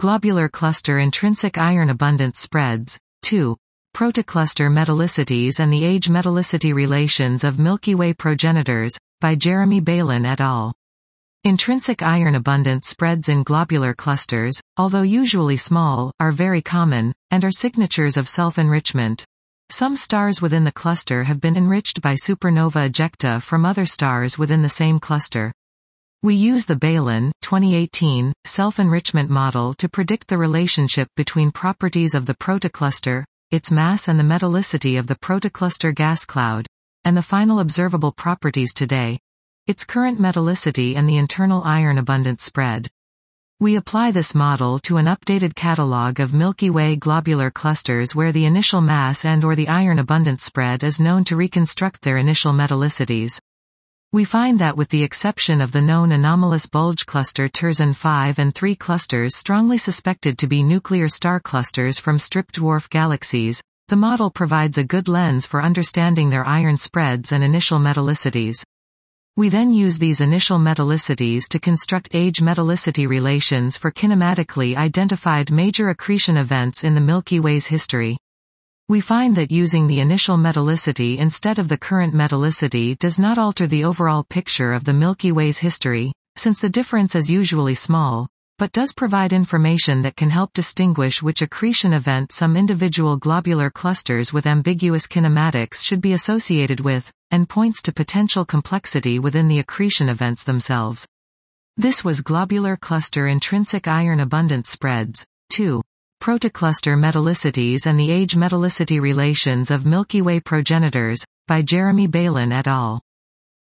Globular cluster intrinsic iron abundance spreads. 2. Protocluster metallicities and the age metallicity relations of Milky Way progenitors, by Jeremy Balan et al. Intrinsic iron abundance spreads in globular clusters, although usually small, are very common, and are signatures of self-enrichment. Some stars within the cluster have been enriched by supernova ejecta from other stars within the same cluster. We use the Balan, 2018, self-enrichment model to predict the relationship between properties of the protocluster, its mass and the metallicity of the protocluster gas cloud, and the final observable properties today, its current metallicity and the internal iron abundance spread. We apply this model to an updated catalog of Milky Way globular clusters where the initial mass and/or the iron abundance spread is known to reconstruct their initial metallicities. We find that with the exception of the known anomalous bulge cluster Terzan 5 and 3 clusters strongly suspected to be nuclear star clusters from strip dwarf galaxies, the model provides a good lens for understanding their iron spreads and initial metallicities. We then use these initial metallicities to construct age metallicity relations for kinematically identified major accretion events in the Milky Way's history. We find that using the initial metallicity instead of the current metallicity does not alter the overall picture of the Milky Way's history, since the difference is usually small, but does provide information that can help distinguish which accretion event some individual globular clusters with ambiguous kinematics should be associated with, and points to potential complexity within the accretion events themselves. This was Globular Cluster Intrinsic Iron Abundance Spreads. 2. Protocluster metallicities and the age metallicity relations of Milky Way progenitors, by Jeremy Balan et al.